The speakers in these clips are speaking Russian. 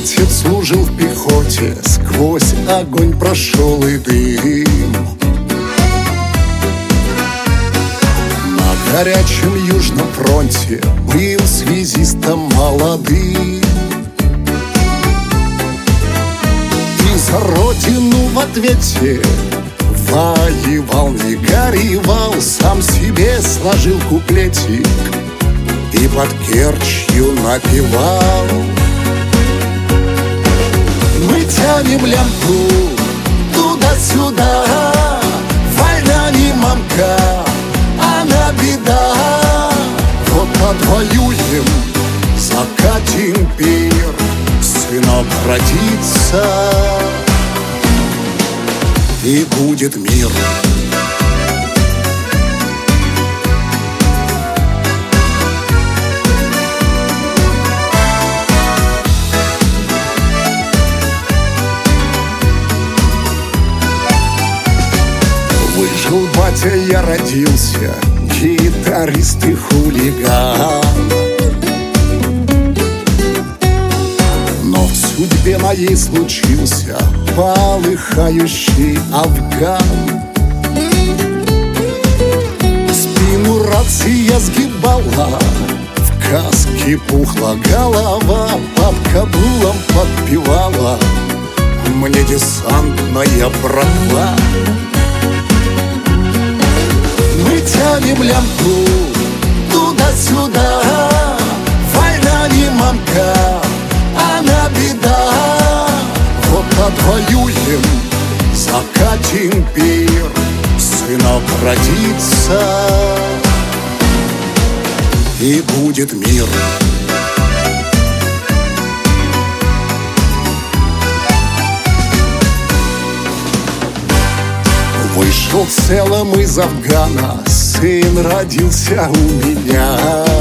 Отец служил в пехоте, сквозь огонь прошел и дым. На горячем Южном фронте был связистом молодым. И за родину в ответе воевал, не горевал, сам себе сложил куплетик и под Керчью напевал. Мы тянем лямку туда-сюда, война не мамка, она беда. Вот отвоюем, закатим пир, сынок родится, и будет мир. Выжил батя, я родился, гитарист и хулиган. Но в судьбе моей случился полыхающий Афган. Спину рация сгибала, в каске пухла голова, бабка дулом подпевала мне десантная братва. Мы тянем лямку туда-сюда, война не мамка, она беда. Вот отвоюем, закатим пир, сынок родится, и будет мир. Вышел целым из Афгана, сын родился у меня.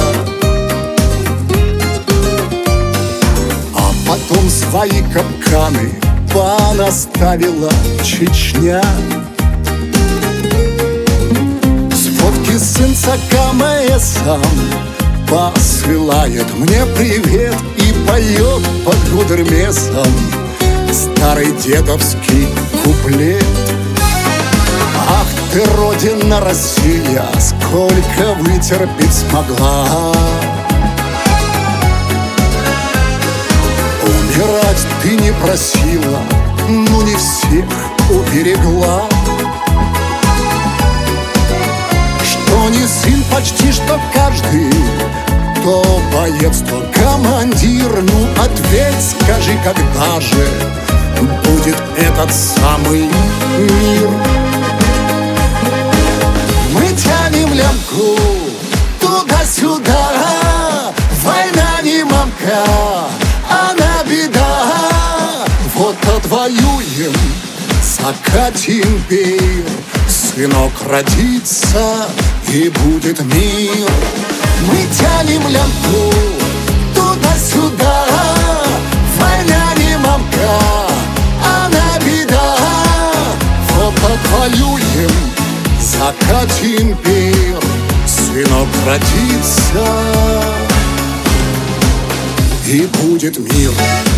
А потом свои капканы понаставила Чечня. С фотки сын с АКМСом посылает мне привет и поет под гудермесом старый дедовский куплет. Ах ты, Родина Россия, сколько вытерпеть смогла. Умирать ты не просила, но не всех уберегла. Что не сын, почти что каждый, то боец, то командир. Ну ответь, скажи, когда же будет этот самый мир? Мы тянем лямку туда-сюда, война не мамка, она беда. Вот отвоюем, закатим пир, сынок родится, и будет мир. Мы тянем лямку туда-сюда, война не мамка, она беда. Вот отвоюем, закатим пир, сынок родится, и будет мир.